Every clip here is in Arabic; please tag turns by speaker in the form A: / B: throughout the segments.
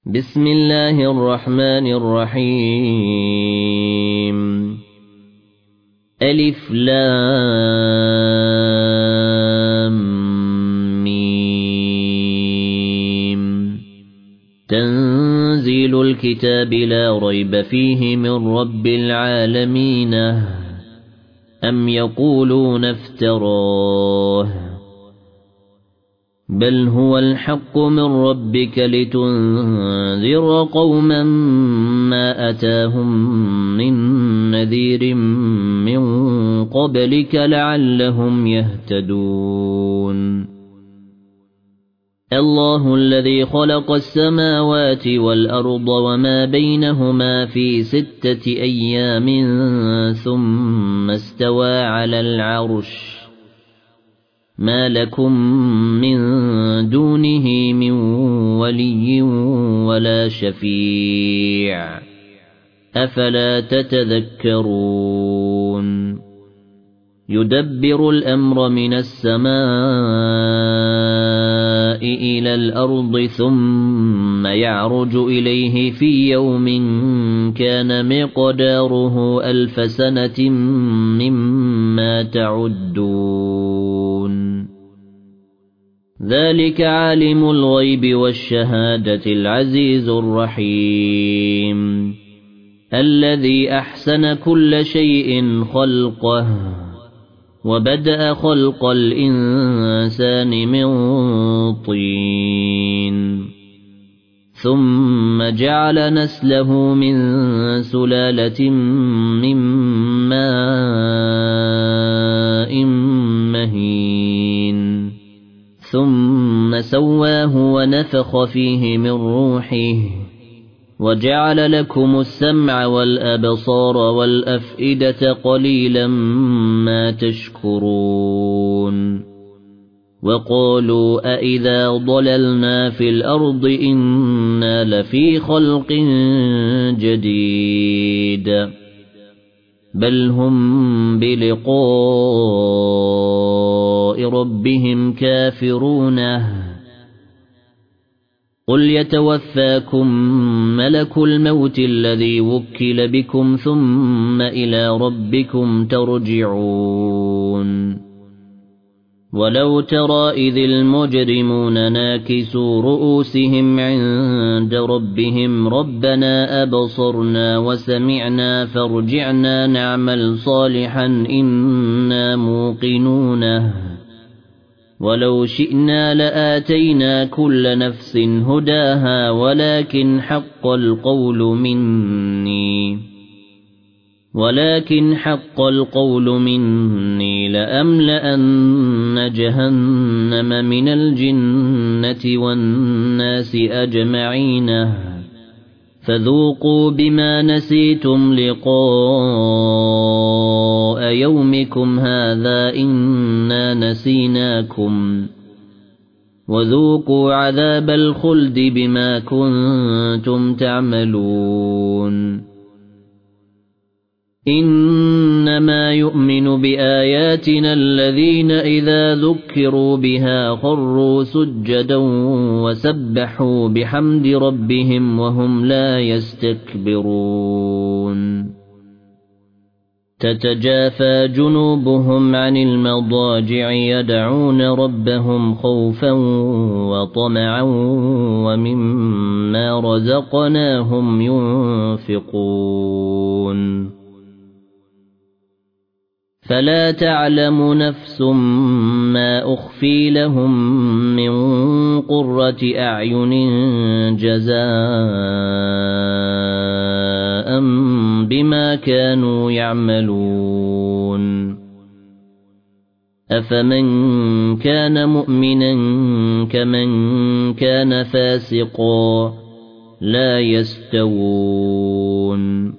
A: بسم الله الرحمن الرحيم ألف لام ميم تنزيل الكتاب لا ريب فيه من رب العالمين أم يقولون افتراه بل هو الحق من ربك لتنذر قوما ما أتاهم من نذير من قبلك لعلهم يهتدون الله الذي خلق السماوات والأرض وما بينهما في 6 أيام ثم استوى على العرش ما لكم من دونه من ولي ولا شفيع أفلا تتذكرون يدبر الأمر من السماء إلى الأرض ثم يعرج إليه في يوم كان مقداره 1000 سنة مما تعدون ذلك عالم الغيب والشهادة العزيز الرحيم الذي أحسن كل شيء خلقه وبدأ خلق الإنسان من طين ثم جعل نسله من سلالة من ماء مهين ثم سواه ونفخ فيه من روحه وجعل لكم السمع والأبصار والأفئدة قليلا ما تشكرون وقالوا أإذا ضللنا في الأرض إنا لفي خلق جديد بل هم بلقاء ربهم كافرون قل يتوفاكم ملك الموت الذي وكل بكم ثم إلى ربكم ترجعون ولو ترى إذ المجرمون ناكسوا رؤوسهم عند ربهم ربنا أبصرنا وسمعنا فارجعنا نعمل صالحا إنا موقنون ولو شئنا لآتينا كل نفس هداها ولكن حق القول مني لأملأن جهنم من الجنة والناس أجمعين فذوقوا بما نسيتم لقاء يومكم هذا إنا نسيناكم وذوقوا عذاب الخلد بما كنتم تعملون إنما يؤمن بآياتنا الذين إذا ذكروا بها خروا سجدا وسبحوا بحمد ربهم وهم لا يستكبرون تتجافى جنوبهم عن المضاجع يدعون ربهم خوفا وطمعا ومما رزقناهم ينفقون فلا تعلم نفس ما أخفي لهم من قرة أعين جزاء بما كانوا يعملون أفمن كان مؤمنا كمن كان فاسقا لا يستوون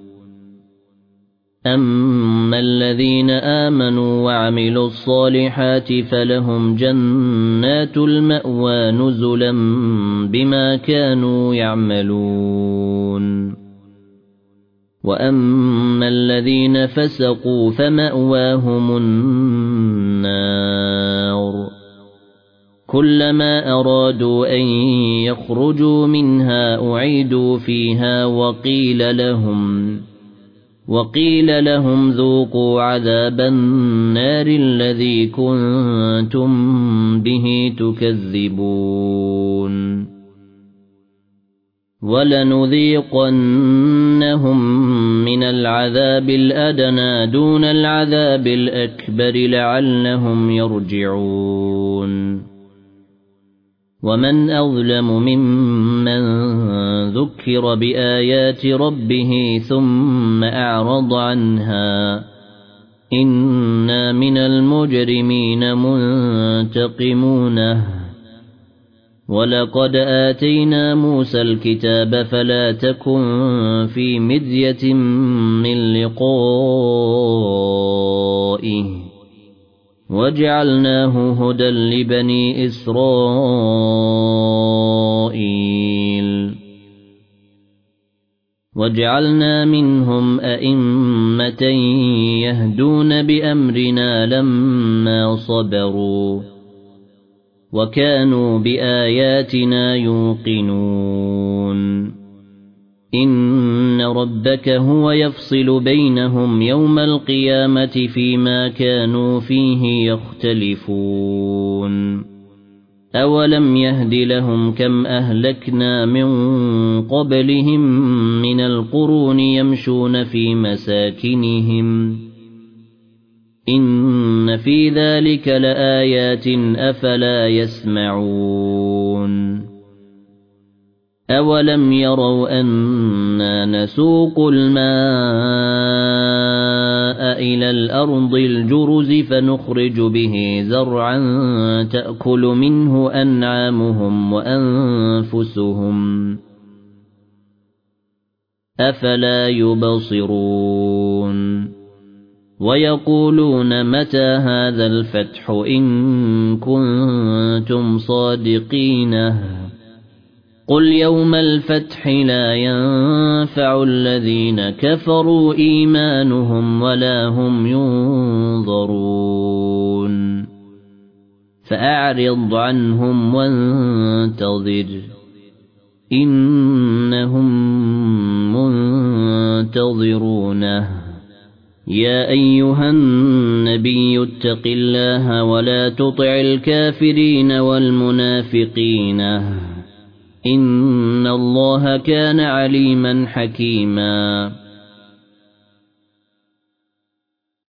A: أما الذين آمنوا وعملوا الصالحات فلهم جنات المأوى نزلا بما كانوا يعملون وأما الذين فسقوا فمأواهم النار كلما أرادوا أن يخرجوا منها أعيدوا فيها وقيل لهم ذوقوا عذاب النار الذي كنتم به تكذبون ولنذيقنهم من العذاب الأدنى دون العذاب الأكبر لعلهم يرجعون ومن أظلم ممن ذكر بآيات ربه ثم أعرض عنها إنا من المجرمين منتقمون ولقد آتينا موسى الكتاب فلا تكن في مرية من لقائه وجعلناه هدى لبني إسرائيل وجعلنا منهم أئمة يهدون بأمرنا لما صبروا وكانوا بآياتنا يوقنون إن ربك هو يفصل بينهم يوم القيامة فيما كانوا فيه يختلفون أولم يهد لهم كم أهلكنا من قبلهم من القرون يمشون في مساكنهم إن في ذلك لآيات أفلا يسمعون أولم يروا أنا نسوق الماء إلى الأرض الجرز فنخرج به زرعا تأكل منه أنعامهم وأنفسهم أفلا يبصرون ويقولون متى هذا الفتح إن كنتم صادقين قل يوم الفتح لا ينفع الذين كفروا إيمانهم ولا هم ينظرون فأعرض عنهم وانتظر إنهم منتظرون يا أيها النبي اتق الله ولا تطع الكافرين والمنافقين إن الله كان عليما حكيما